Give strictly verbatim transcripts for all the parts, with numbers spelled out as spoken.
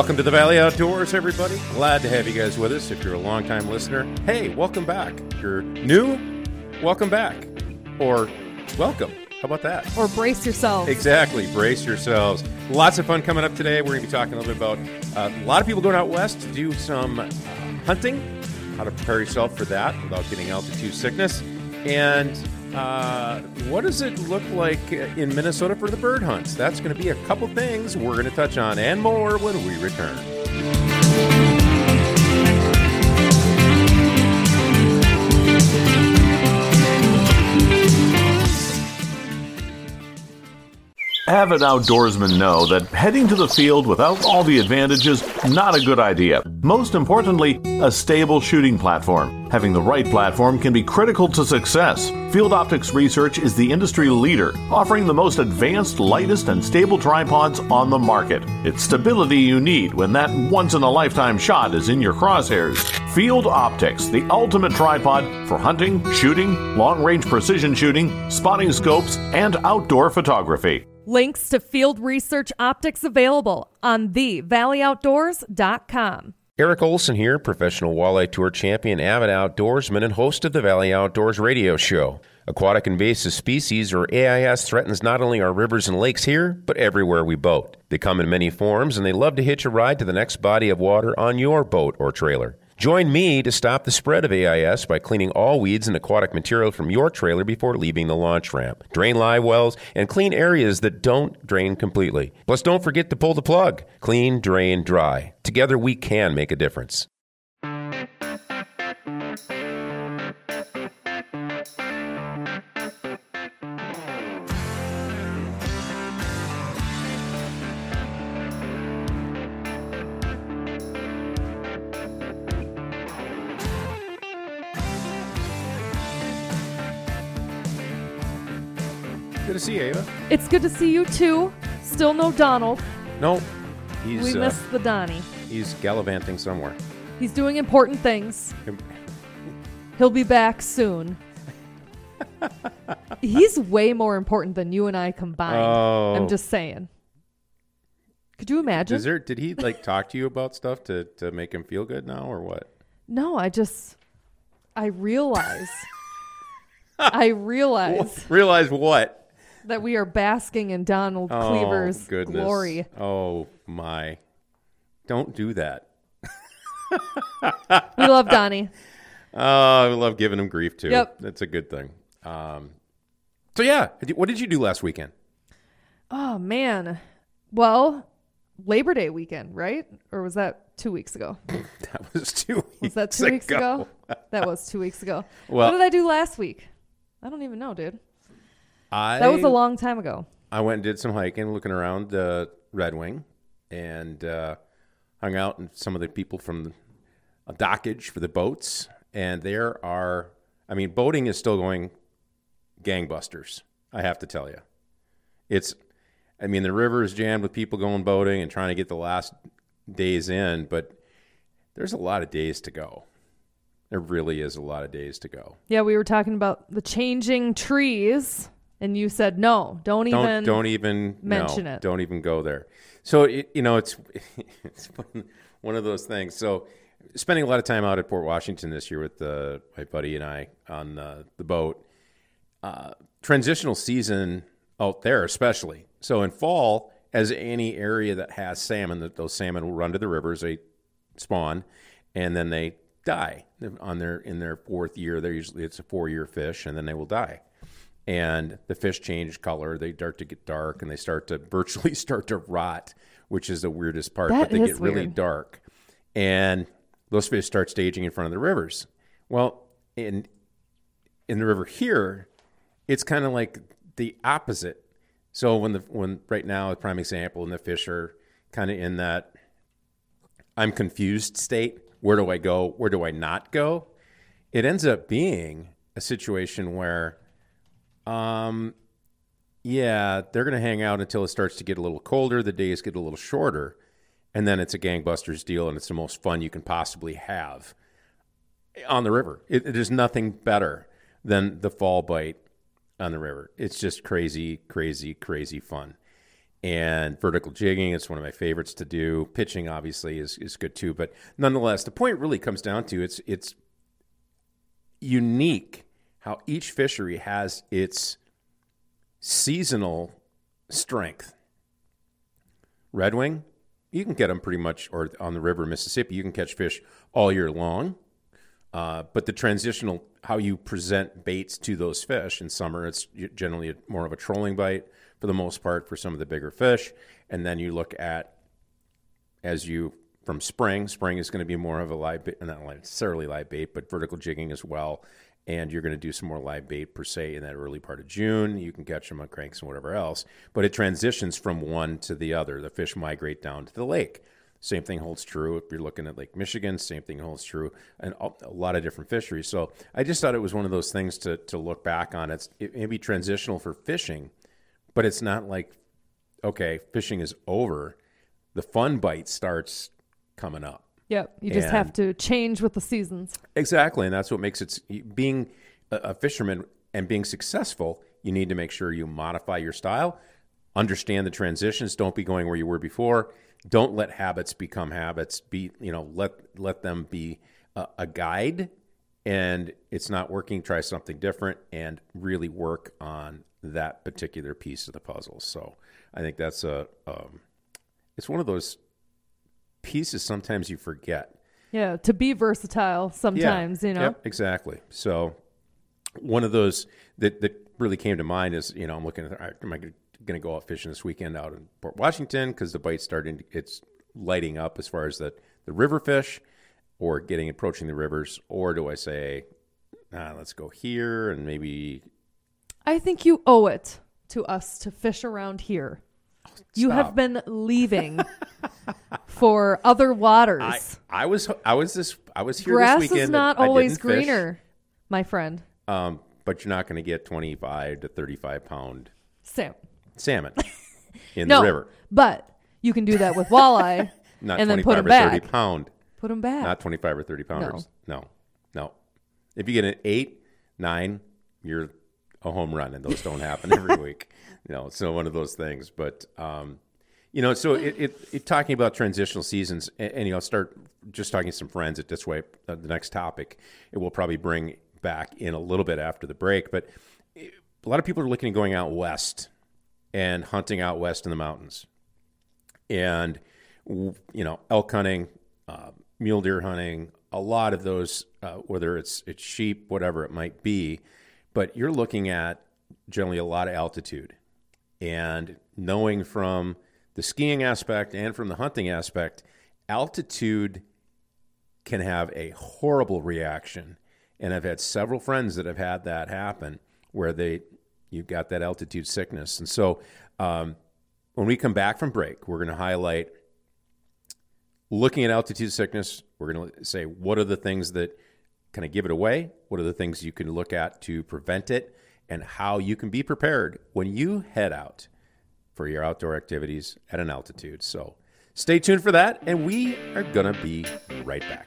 Welcome to the Valley Outdoors, everybody. Glad to have you guys with us. If you're a longtime listener, hey, welcome back. If you're new, welcome back. Or welcome. How about that? Or brace yourselves. Exactly. Brace yourselves. Lots of fun coming up today. We're going to be talking a little bit about uh, a lot of people going out west to do some uh, hunting, how to prepare yourself for that without getting altitude sickness. And uh, what does it look like in Minnesota for the bird hunts? That's going to be a couple things we're going to touch on and more when we return. Avid outdoorsmen know that heading to the field without all the advantages, not a good idea. Most importantly, a stable shooting platform. Having the right platform can be critical to success. Field Optics Research is the industry leader, offering the most advanced, lightest, and stable tripods on the market. It's stability you need when that once-in-a-lifetime shot is in your crosshairs. Field Optics, the ultimate tripod for hunting, shooting, long-range precision shooting, spotting scopes, and outdoor photography. Links to Field Research Optics available on the valley outdoors dot com. Eric Olson here, professional walleye tour champion, avid outdoorsman, and host of the Valley Outdoors radio show. Aquatic invasive species, or A I S, threatens not only our rivers and lakes here, but everywhere we boat. They come in many forms, and they love to hitch a ride to the next body of water on your boat or trailer. Join me to stop the spread of A I S by cleaning all weeds and aquatic material from your trailer before leaving the launch ramp. Drain live wells and clean areas that don't drain completely. Plus, don't forget to pull the plug. Clean, drain, dry. Together, we can make a difference. Good to see you, Ava. It's good to see you, too. Still no Donald. No, he's... We uh, missed the Donnie. He's gallivanting somewhere. He's doing important things. He'll be back soon. He's way more important than you and I combined. Oh. I'm just saying. Could you imagine? Is there, did he like talk to you about stuff to, to make him feel good now, or what? No, I just... I realize... I realize... Realize what? That we are basking in Donald Oh, Cleaver's goodness. glory. Oh, my. Don't do that. We love Donnie. Oh, I love giving him grief, too. Yep. That's a good thing. Um, so, yeah. What did you do last weekend? Oh, man. Well, Labor Day weekend, right? Or was that two weeks ago? That was two weeks ago. Was that two weeks ago? That was two weeks ago. Well, what did I do last week? I don't even know, dude. I, that was a long time ago. I went and did some hiking, looking around the Red Wing, and uh, hung out with some of the people from a dockage for the boats. And there are, I mean, boating is still going gangbusters, I have to tell you. It's, I mean, the river is jammed with people going boating and trying to get the last days in, but there's a lot of days to go. There really is a lot of days to go. Yeah, we were talking about the changing trees, and you said, no, don't, don't even Don't even mention no, it. Don't even go there. So, it, you know, it's, it's one of those things. So spending a lot of time out at Port Washington this year with uh, my buddy and I on uh, the boat. Uh, transitional season out there especially. So in fall, as any area that has salmon, those salmon will run to the rivers, they spawn, and then they die on their in their fourth year. They're usually it's a four-year fish, and then they will die. And the fish change color. They start to get dark, and they start to virtually start to rot, which is the weirdest part. That but they is get really weird. dark, and those fish start staging in front of the rivers. Well, in in the river here, it's kind of like the opposite. So when the when right now, a prime example, and the fish are kind of in that I'm confused state. Where do I go? Where do I not go? It ends up being a situation where, um, yeah, they're going to hang out until it starts to get a little colder. The days get a little shorter, and then it's a gangbusters deal, and it's the most fun you can possibly have on the river. It, it is nothing better than the fall bite on the river. It's just crazy, crazy, crazy fun. And vertical jigging, it's one of my favorites to do. Pitching, obviously, is, is good too. But nonetheless, the point really comes down to it's it's unique how each fishery has its seasonal strength. Redwing, you can get them pretty much, or on the river Mississippi, you can catch fish all year long. Uh, but the transitional, how you present baits to those fish in summer, it's generally a, more of a trolling bite for the most part for some of the bigger fish. And then you look at, as you, from spring, spring is going to be more of a live bait, not necessarily live bait, but vertical jigging as well. And you're going to do some more live bait per se in that early part of June. You can catch them on cranks and whatever else. But it transitions from one to the other. The fish migrate down to the lake. Same thing holds true if you're looking at Lake Michigan. Same thing holds true in a lot of different fisheries. So I just thought it was one of those things to to look back on. It's, it may be transitional for fishing, but it's not like, okay, fishing is over. The fun bite starts coming up. Yep, you just And- have to change with the seasons. Exactly, and that's what makes it, being a, a fisherman and being successful, you need to make sure you modify your style, understand the transitions, don't be going where you were before. Don't let habits become habits. Be, you know, let let them be a, a guide, and it's not working, try something different and really work on that particular piece of the puzzle. So I think that's a um, it's one of those pieces sometimes you forget. Yeah, to be versatile sometimes, Yeah. you know. Yep, exactly. So one of those that, that really came to mind is, you know, I'm looking at, all right, am I going to go out fishing this weekend out in Port Washington because the bite's starting to, it's lighting up as far as the, the river fish or getting approaching the rivers, or do I say, ah, let's go here and maybe I think you owe it to us to fish around here. You Stop. have been leaving for other waters. I, I was I was this I was here Grass this weekend. is not I always didn't fish, greener, my friend. um, but you're not going to get twenty-five to thirty-five pound Sam. salmon in No, the river. but you can do that with walleye Not and then twenty-five put them or back. thirty pound. Put them back. Not twenty-five or thirty pounders. No. no, no. If you get an eight, nine, you're a home run, and those don't happen every week. You know, so one of those things. But um, you know, so it, it, it talking about transitional seasons, and, and you know, start just talking to some friends at this way. Uh, the next topic, it will probably bring back in a little bit after the break. But it, a lot of people are looking at going out west and hunting out west in the mountains, and you know, elk hunting, uh, mule deer hunting, a lot of those, uh, whether it's it's sheep, whatever it might be, but you're looking at generally a lot of altitude. And knowing from the skiing aspect and from the hunting aspect, altitude can have a horrible reaction. And I've had several friends that have had that happen where they you've got that altitude sickness. And so um, when we come back from break, we're going to highlight looking at altitude sickness. We're going to say, what are the things that kind of give it away? What are the things you can look at to prevent it? And how you can be prepared when you head out for your outdoor activities at an altitude. So stay tuned for that, and we are going to be right back.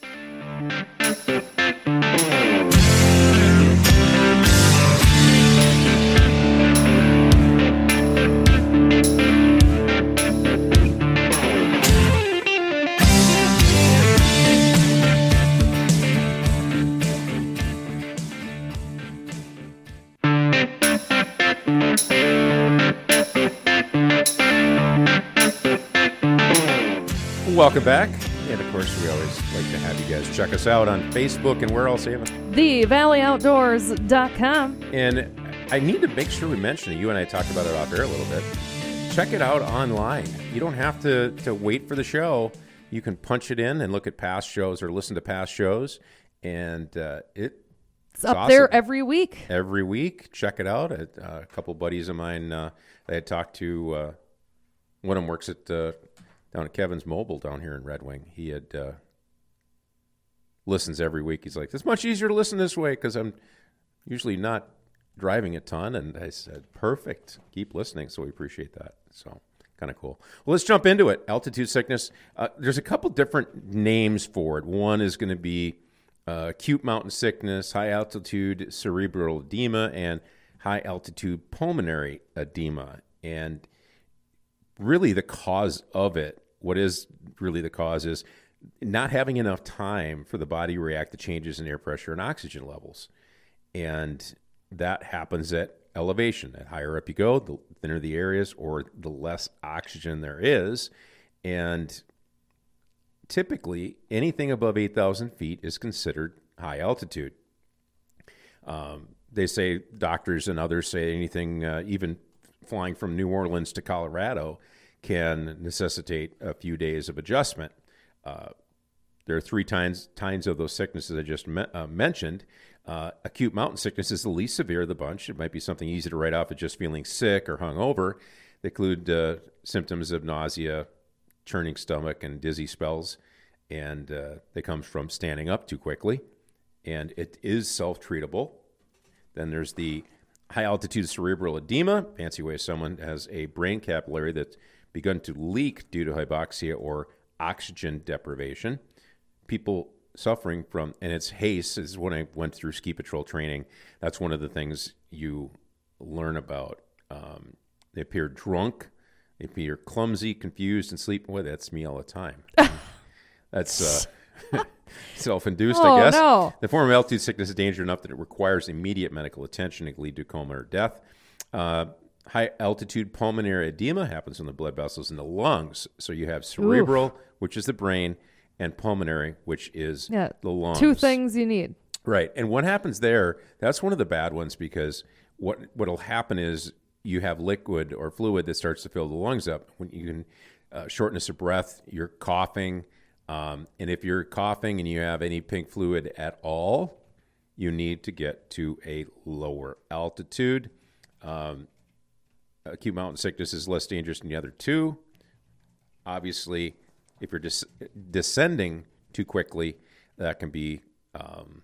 Welcome back. And of course, we always like to have you guys check us out on Facebook and where else, Ava? the valley outdoors dot com. And I need to make sure we mention it. You and I talked about it off air a little bit. Check it out online. You don't have to, to wait for the show. You can punch it in and look at past shows or listen to past shows. And uh, it, It's up there awesome. every week. every week. Check it out. Uh, a couple buddies of mine uh, I had talked to. Uh, one of them works at uh, down at Kevin's Mobile down here in Red Wing. He had uh, listens every week. He's like, it's much easier to listen this way because I'm usually not driving a ton. And I said, perfect. Keep listening. So we appreciate that. So kind of cool. Well, let's jump into it. Altitude sickness. Uh, there's a couple different names for it. One is going to be uh, acute mountain sickness, high altitude cerebral edema, and high altitude pulmonary edema. And really the cause of it, what is really the cause is not having enough time for the body to react to changes in air pressure and oxygen levels. And that happens at elevation. The higher up you go, the thinner the areas or the less oxygen there is. And typically, anything above eight thousand feet is considered high altitude. Um, they say, doctors and others say anything, uh, even flying from New Orleans to Colorado can necessitate a few days of adjustment. Uh, there are three kinds, kinds of those sicknesses I just me- uh, mentioned. Uh, acute mountain sickness is the least severe of the bunch. It might be something easy to write off as just feeling sick or hungover. They include uh, symptoms of nausea, churning stomach, and dizzy spells. And uh, they come from standing up too quickly. And it is self-treatable. Then there's the high-altitude cerebral edema, fancy way someone has a brain capillary that's begun to leak due to hypoxia or oxygen deprivation. People suffering from, and it's H A C E is when I went through ski patrol training. That's one of the things you learn about. Um, they appear drunk, they appear clumsy, confused, and sleeping with. That's me all the time. That's uh, self-induced, oh, I guess. No. The form of altitude sickness is dangerous enough that it requires immediate medical attention. It can lead to coma or death. Uh, high altitude pulmonary edema happens when the blood vessels in the lungs. So you have cerebral, Oof. which is the brain, and pulmonary, which is yeah, the lungs. Two things you need. Right. And what happens there, that's one of the bad ones, because what what'll happen is you have liquid or fluid that starts to fill the lungs up. When you can uh, shortness of breath, you're coughing. Um, and if you're coughing and you have any pink fluid at all, you need to get to a lower altitude. Um, acute mountain sickness is less dangerous than the other two. Obviously, if you're des- descending too quickly, that can be um,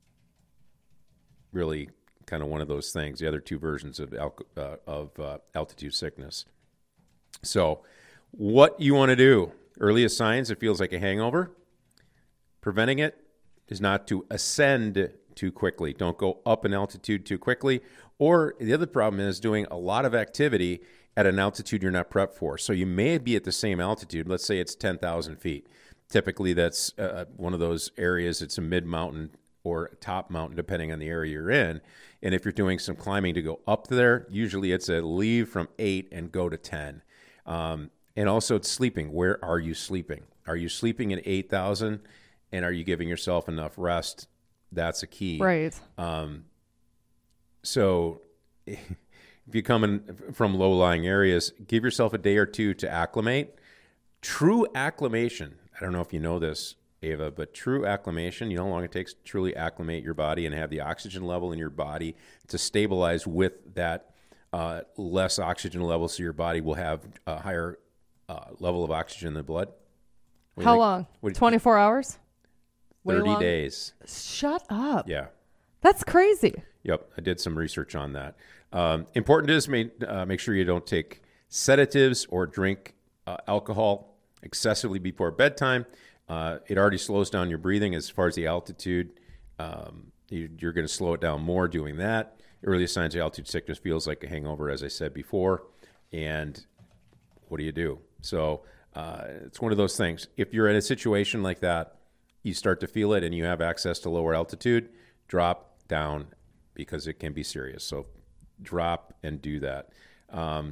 really kind of one of those things, the other two versions of, al- uh, of uh, altitude sickness. So what you want to do, earliest signs, it feels like a hangover. Preventing it is not to ascend too quickly. Don't go up in altitude too quickly. Or the other problem is doing a lot of activity at an altitude you're not prepped for. So you may be at the same altitude. Let's say it's ten thousand feet. Typically, that's uh, one of those areas. It's a mid-mountain or top mountain, depending on the area you're in. And if you're doing some climbing to go up there, usually it's a leave from eight and go to ten. Um, and also it's sleeping. Where are you sleeping? Are you sleeping at eight thousand, and are you giving yourself enough rest? That's a key. Right. Um, so if you come in from low-lying areas, give yourself a day or two to acclimate. True acclimation, I don't know if you know this, Ava, but true acclimation, you know how long it takes to truly acclimate your body and have the oxygen level in your body to stabilize with that uh, less oxygen level, so your body will have a higher uh, level of oxygen in the blood. How long? twenty-four hours? thirty days. Shut up. Yeah. That's crazy. Yep, I did some research on that. Um, important is make, uh, make sure you don't take sedatives or drink uh, alcohol excessively before bedtime. Uh, it already slows down your breathing as far as the altitude. Um, you, you're going to slow it down more doing that. Earliest signs of altitude sickness feels like a hangover, as I said before. And what do you do? So uh, it's one of those things. If you're in a situation like that, you start to feel it and you have access to lower altitude, drop down because it can be serious. So drop and do that. Um,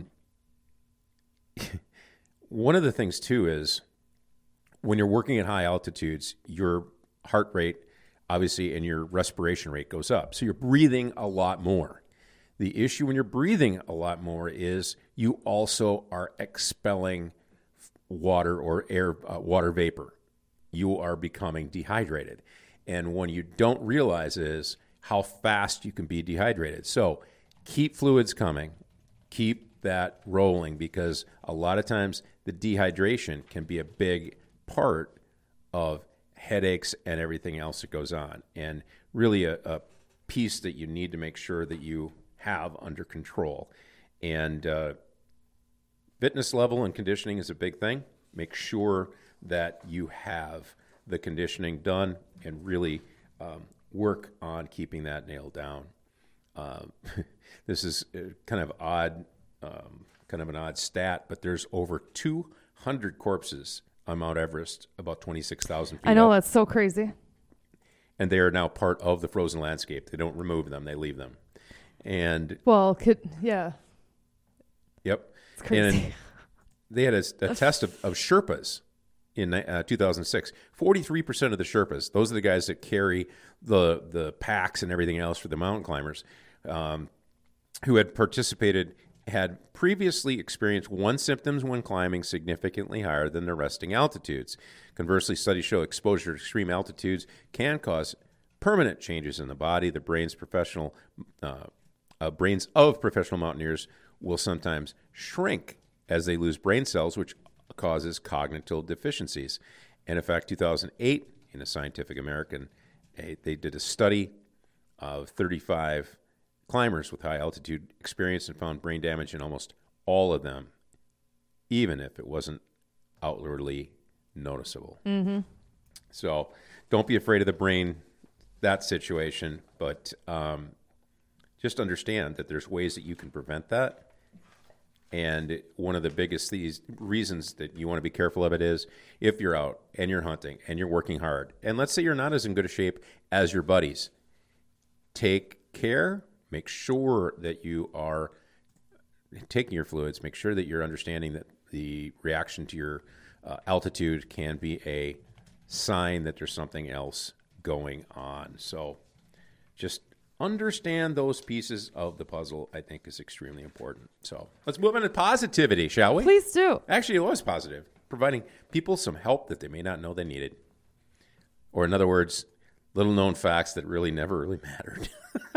one of the things, too, is when you're working at high altitudes, your heart rate, obviously, and your respiration rate goes up. So you're breathing a lot more. The issue when you're breathing a lot more is you also are expelling water or air, uh, water vapor. You are becoming dehydrated. And what you don't realize is how fast you can be dehydrated. So keep fluids coming. Keep that rolling, because a lot of times the dehydration can be a big part of headaches and everything else that goes on, and really a, a piece that you need to make sure that you have under control. And uh, fitness level and conditioning is a big thing. Make sure that you have the conditioning done and really um, work on keeping that nailed down. Um, this is kind of odd um, kind of an odd stat, but there's over two hundred corpses on Mount Everest, about twenty-six thousand feet I know, up. that's so crazy. And they are now part of the frozen landscape. They don't remove them; they leave them. And Well, could yeah, yep, it's crazy. and they had a, a test of, of Sherpas in uh, two thousand six. forty-three percent of the Sherpas, those are the guys that carry the the packs and everything else for the mountain climbers, um, who had participated, had previously experienced one symptoms when climbing significantly higher than their resting altitudes. Conversely, studies show exposure to extreme altitudes can cause permanent changes in the body. The brain's professional uh, uh, brains of professional mountaineers will sometimes shrink as they lose brain cells, which causes cognitive deficiencies. And in fact, two thousand eight, in a Scientific American, they did a study of thirty-five climbers with high altitude experience and found brain damage in almost all of them, even if it wasn't outwardly noticeable. Mm-hmm. So don't be afraid of the brain, that situation, but um, just understand that there's ways that you can prevent that. And one of the biggest these reasons that you want to be careful of it is if you're out and you're hunting and you're working hard, and let's say you're not as in good a shape as your buddies, take care. Make sure that you are taking your fluids. Make sure that you're understanding that the reaction to your uh, altitude can be a sign that there's something else going on. So just understand those pieces of the puzzle, I think, is extremely important. So let's move on to positivity, shall we? Please do. Actually, it was positive, providing people some help that they may not know they needed. Or in other words, little-known facts that really never really mattered.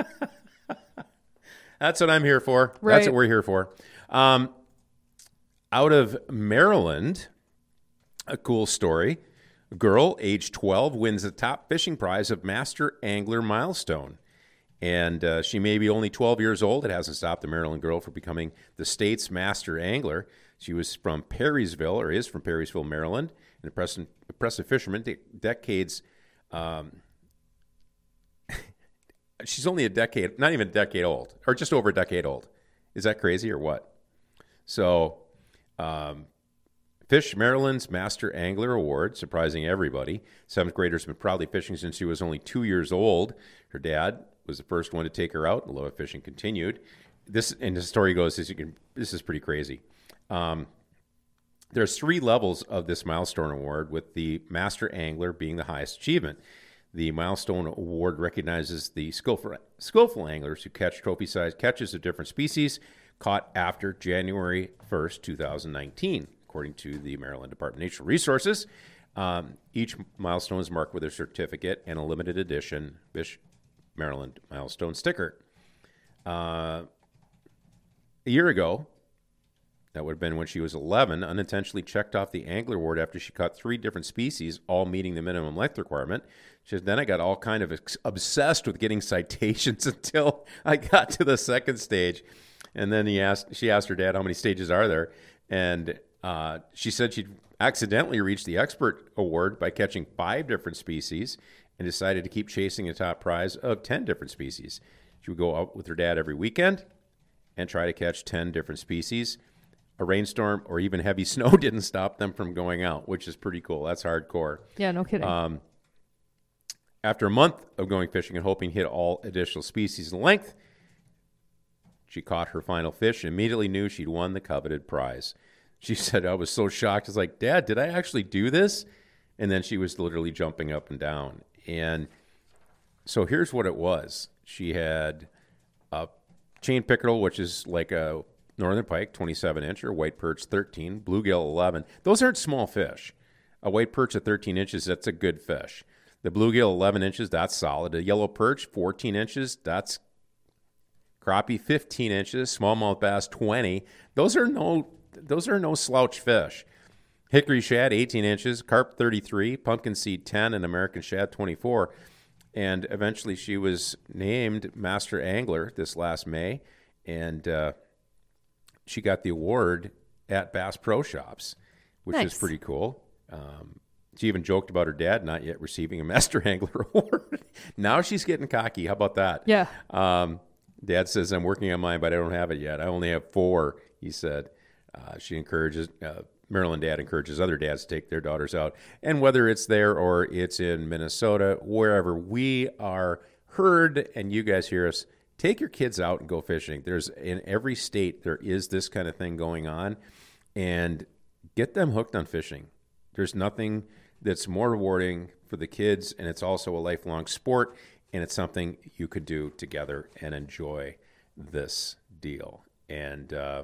That's what I'm here for. Right. That's what we're here for. Um, out of Maryland, a cool story. A girl, age twelve, wins the top fishing prize of Master Angler Milestone. And uh, she may be only twelve years old. It hasn't stopped the Maryland girl from becoming the state's master angler. She was from Perrysville, or is from Perrysville, Maryland, an impressive, impressive fisherman, de- decades... Um, she's only a decade, not even a decade old, or just over a decade old. Is that crazy or what? So, um, Fish Maryland's Master Angler Award, surprising everybody. Seventh grader's been proudly fishing since she was only two years old. Her dad was the first one to take her out. The love of fishing continued. This, and the story goes, as you can, this is pretty crazy. Um, there's three levels of this milestone award, with the Master Angler being the highest achievement. The Milestone Award recognizes the skillful, skillful anglers who catch trophy-sized catches of different species caught after January first, twenty nineteen, according to the Maryland Department of Natural Resources. Um, each milestone is marked with a certificate and a limited edition Fish Maryland milestone sticker. Uh, a year ago, that would have been when she was eleven, unintentionally checked off the Angler Award after she caught three different species, all meeting the minimum length requirement. She said, then I got all kind of ex- obsessed with getting citations until I got to the second stage. And then he asked, she asked her dad, how many stages are there? And uh, she said she'd accidentally reached the Expert Award by catching five different species and decided to keep chasing a top prize of ten different species. She would go out with her dad every weekend and try to catch ten different species. A rainstorm or even heavy snow didn't stop them from going out, which is pretty cool. That's hardcore. Yeah, no kidding. Um, after a month of going fishing and hoping to hit all additional species in length, she caught her final fish and immediately knew she'd won the coveted prize. She said, I was so shocked. I was like, Dad, did I actually do this? And then she was literally jumping up and down. And so here's what it was. She had a chain pickerel, which is like a northern pike, twenty-seven incher, white perch, thirteen, bluegill, eleven. Those aren't small fish. A white perch at thirteen inches, that's a good fish. The bluegill, eleven inches, that's solid. A yellow perch, fourteen inches, that's crappie, fifteen inches. Smallmouth bass, twenty. Those are no, those are no slouch fish. Hickory shad, eighteen inches. Carp, thirty-three. Pumpkin seed, ten. And American shad, twenty-four. And eventually she was named Master Angler this last May. And uh, she got the award at Bass Pro Shops, which Nice. is pretty cool. Um, she even joked about her dad not yet receiving a Master Angler award. Now she's getting cocky. How about that? Yeah. Um, Dad says, I'm working on mine, but I don't have it yet. I only have four, he said. Uh, she encourages, uh, Maryland dad encourages other dads to take their daughters out. And whether it's there or it's in Minnesota, wherever we are heard and you guys hear us, take your kids out and go fishing. There's in every state, there is this kind of thing going on. And get them hooked on fishing. There's nothing that's more rewarding for the kids, and it's also a lifelong sport, and it's something you could do together and enjoy this deal. And uh,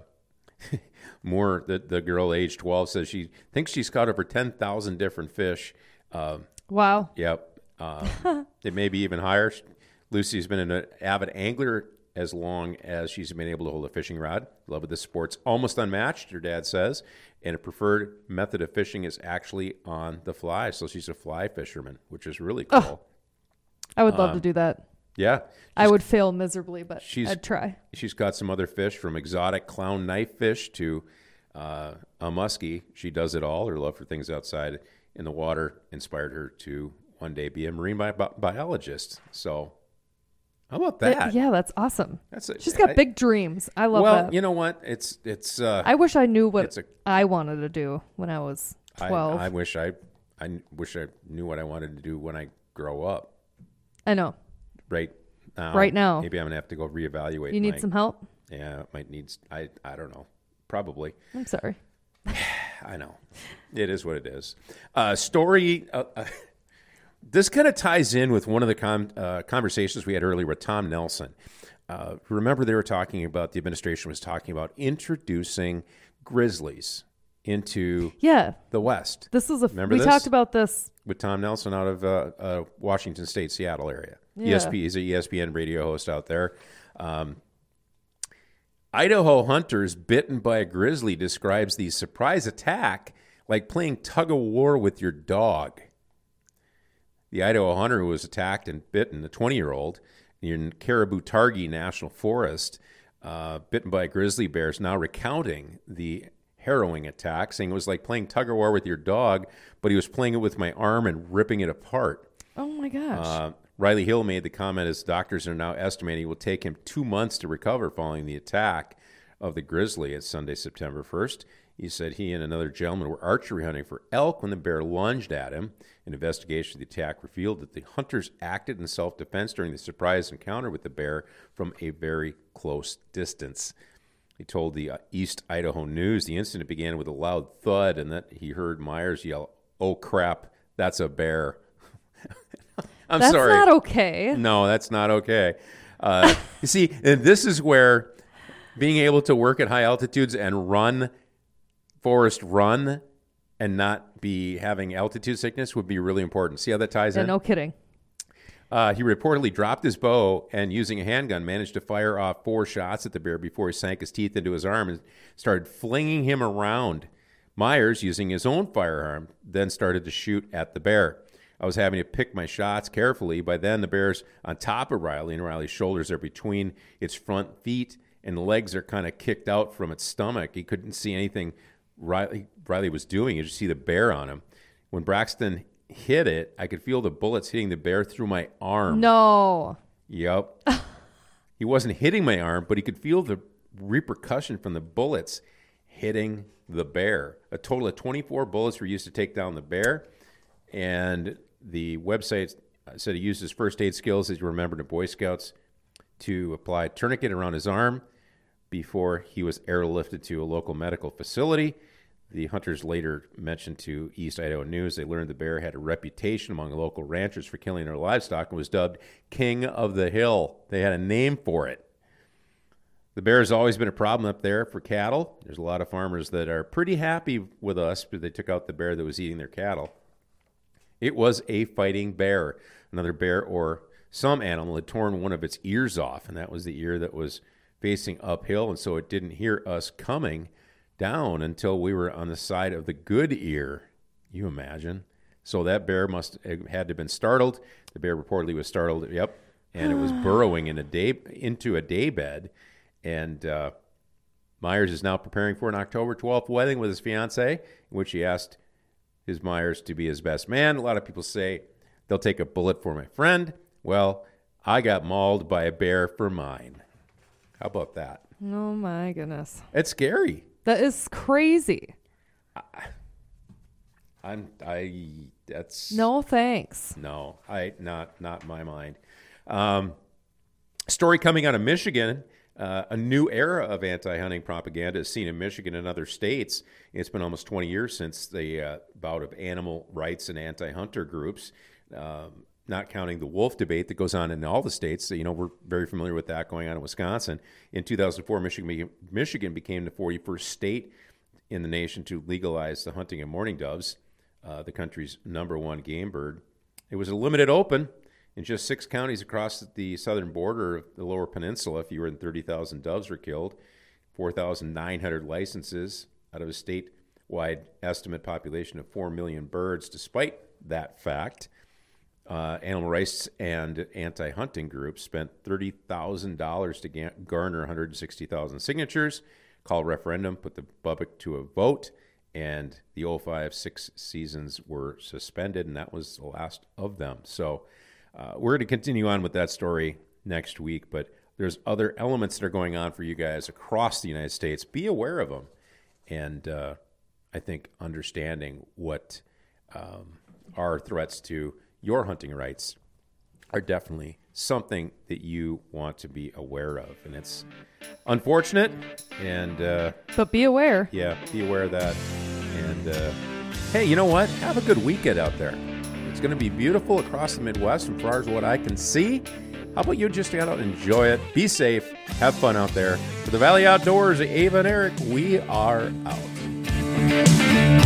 more, the, the girl age twelve says she thinks she's caught over ten thousand different fish. Uh, Wow. Yep. Um, it may be even higher. Lucy's been an avid angler as long as she's been able to hold a fishing rod. Love of this sport's almost unmatched, her dad says. And a preferred method of fishing is actually on the fly. So she's a fly fisherman, which is really cool. Oh, I would love Um, to do that. Yeah. I would fail miserably, but she's- I'd try. She's caught some other fish, from exotic clown knife fish to uh, a muskie. She does it all. Her love for things outside in the water inspired her to one day be a marine bi- bi- biologist. So how about Th- that? yeah, that's awesome. That's a, She's got I- big dreams. I love well, that. you know what? It's it's. Uh, I wish I knew what it's a- I wanted to do when I was I, twelve. I I, wish I, I wish I knew what I wanted to do when I grow up. know. Right now, Right now. maybe I'm gonna have to go reevaluate. You need my- some help? Yeah, it might need. I I don't know. Probably. I'm sorry. I know. It is what it is. Uh, story. Uh, uh, this kind of ties in with one of the com- uh, conversations we had earlier with Tom Nelson. Uh, remember, they were talking about, the administration was talking about introducing grizzlies into Yeah. the West This is a. Remember we this? talked about this. with Tom Nelson out of uh, uh, Washington State, Seattle area. Yeah. E S P, he's a E S P N radio host out there. Um, Idaho hunters bitten by a grizzly describes the surprise attack like playing tug of war with your dog. The Idaho hunter who was attacked and bitten, a twenty-year-old, in Caribou Targhee National Forest, uh, bitten by a grizzly bear, is now recounting the harrowing attack, saying it was like playing tug of war with your dog, but he was playing it with my arm and ripping it apart. Oh my gosh. Uh, Riley Hill made the comment as doctors are now estimating it will take him two months to recover following the attack of the grizzly at Sunday, September first. He said he and another gentleman were archery hunting for elk when the bear lunged at him. An investigation of the attack revealed that the hunters acted in self-defense during the surprise encounter with the bear from a very close distance. He told the uh, East Idaho News the incident began with a loud thud and that he heard Myers yell, "Oh crap, that's a bear." I'm That's sorry. not okay. No, that's not okay. Uh, you see, and this is where being able to work at high altitudes and run, forest run, and not be having altitude sickness would be really important. See how that ties Yeah, in? no kidding. Uh, he reportedly dropped his bow and, using a handgun, managed to fire off four shots at the bear before he sank his teeth into his arm and started flinging him around. Myers, using his own firearm, then started to shoot at the bear. I was having to pick my shots carefully. By then, the bear's on top of Riley, and Riley's shoulders are between its front feet, and the legs are kind of kicked out from its stomach. He couldn't see anything Riley, Riley was doing. You just see the bear on him. When Braxton hit it, I could feel the bullets hitting the bear through my arm. No. Yep. He wasn't hitting my arm, but he could feel the repercussion from the bullets hitting the bear. A total of twenty-four bullets were used to take down the bear, and the website said he used his first aid skills, as you remember, to Boy Scouts, to apply a tourniquet around his arm before he was airlifted to a local medical facility. The hunters later mentioned to East Idaho News they learned the bear had a reputation among local ranchers for killing their livestock and was dubbed King of the Hill. They had a name for it. The bear has always been a problem up there for cattle. There's a lot of farmers that are pretty happy with us because they took out the bear that was eating their cattle. It was a fighting bear. Another bear or some animal had torn one of its ears off, and that was the ear that was facing uphill, and so it didn't hear us coming down until we were on the side of the good ear. You imagine? So that bear must have had to have been startled. The bear reportedly was startled, yep, and it was burrowing in a day, into a daybed. And uh, Myers is now preparing for an October twelfth wedding with his fiancée, in which he asked his Myers to be his best man. A lot of people say they'll take a bullet for my friend. Well, I got mauled by a bear for mine. How about that? Oh my goodness. It's scary. That is crazy. I'm I that's No thanks. no, I not not in my mind. Um, story coming out of Michigan. Uh, a new era of anti-hunting propaganda is seen in Michigan and other states. It's been almost twenty years since the uh, bout of animal rights and anti-hunter groups, um, not counting the wolf debate that goes on in all the states. So, you know, we're very familiar with that going on in Wisconsin. In two thousand four, Michigan, Michigan became the forty-first state in the nation to legalize the hunting of mourning doves, uh, the country's number one game bird. It was a limited open. In just six counties across the southern border of the Lower Peninsula, fewer than thirty thousand doves were killed, four thousand nine hundred licenses out of a statewide estimate population of four million birds. Despite that fact, uh, animal rights and anti-hunting groups spent thirty thousand dollars to ga- garner one hundred sixty thousand signatures, call a referendum, put the public to a vote, and the oh five six seasons were suspended, and that was the last of them. So Uh, we're going to continue on with that story next week, but there's other elements that are going on for you guys across the United States. Be aware of them. And uh, I think understanding what um, are threats to your hunting rights are definitely something that you want to be aware of. And it's unfortunate. And uh, But be aware. yeah, be aware of that. And uh, hey, you know what? Have a good weekend out there. It's going to be beautiful across the Midwest as far as what I can see. How about you just get out and enjoy it? Be safe. Have fun out there. For the Valley Outdoors, Ava and Eric, we are out.